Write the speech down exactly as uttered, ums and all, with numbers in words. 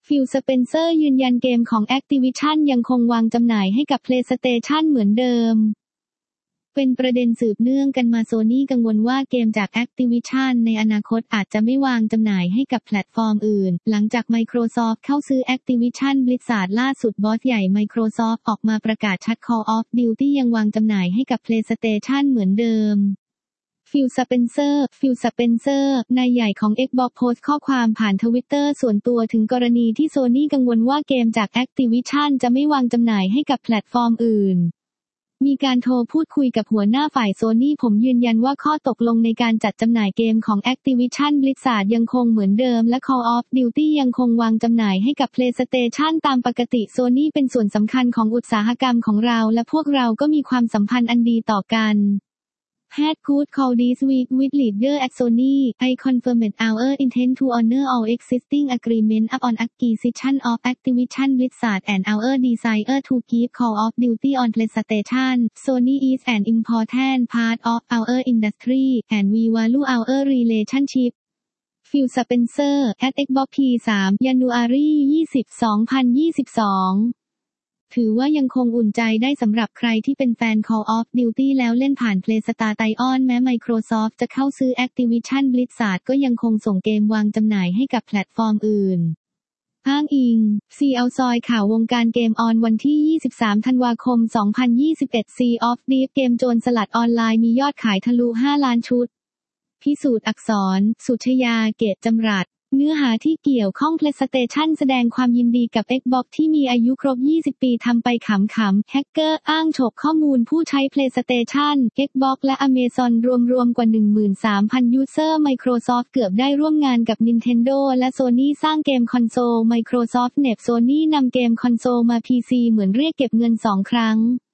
ฟิล สเปนเซอร์ยืนยันเกมของ Activision ยังคงวางจำหน่ายให้กับ PlayStation เหมือนเดิมเป็นประเด็นสืบเนื่องกันมา Sony กังวลว่าเกมจาก Activision ในอนาคตอาจจะไม่วางจำหน่ายให้กับแพลตฟอร์มอื่นหลังจาก Microsoft เข้าซื้อ Activision Blizzard ล่าสุดบอสใหญ่ Microsoft ออกมาประกาศชัด Call of Duty ยังวางจำหน่ายให้กับ PlayStation เหมือนเดิมฟิล สเปนเซอร์ ฟิล สเปนเซอร์ นายใหญ่ของ Xbox โพสต์ข้อความผ่านทวิตเตอร์ส่วนตัวถึงกรณีที่ Sony กังวลว่าเกมจาก Activision จะไม่วางจำหน่ายให้กับแพลตฟอร์มอื่นมีการโทรพูดคุยกับหัวหน้าฝ่าย Sony ผมยืนยันว่าข้อตกลงในการจัดจำหน่ายเกมของ Activision Blizzard ยังคงเหมือนเดิมและ Call of Duty ยังคงวางจำหน่ายให้กับ PlayStation ตามปกติ Sony เป็นส่วนสำคัญของอุตสาหกรรมของเราและพวกเราก็มีความสัมพันธ์อันดีต่อกันHad good call this week with leader at Sony. I confirmed our intent to honor all existing agreements upon acquisition of Activision Blizzard and our desire to keep Call of Duty on PlayStation. Sony is an important part of our industry, and we value our relationship. Phil Spencer at Xbox พี ทรี January ยี่สิบ สองพันยี่สิบสองถือว่ายังคงอุ่นใจได้สำหรับใครที่เป็นแฟน Call of Duty แล้วเล่นผ่าน PlayStation แม้ Microsoft จะเข้าซื้อ Activision Blizzard ก็ยังคงส่งเกมวางจำหน่ายให้กับแพลตฟอร์มอื่นอ้างอิง ซี แอล ซอยข่าววงการเกมออนวันที่ ยี่สิบสาม ธันวาคม สองพันยี่สิบเอ็ด Sea of Thieves เกมโจรสลัดออนไลน์มียอดขายทะลุ ห้า ล้านชุดพิสูจน์อักษร สุชยา เกตจำรัดเนื้อหาที่เกี่ยวข้อง PlayStation แสดงความยินดีกับ Xbox ที่มีอายุครบ ยี่สิบ ปีทำไปขำๆแฮกเกอร์อ้างฉกข้อมูลผู้ใช้ PlayStation Xbox และ Amazon รวมๆกว่า หนึ่งหมื่นสามพัน ยูเซอร์ Microsoft เกือบได้ร่วมงานกับ Nintendo และ Sony สร้างเกมคอนโซล Microsoft เหน็บ Sony นำเกมคอนโซลมา พี ซี เหมือนเรียกเก็บเงินสองครั้ง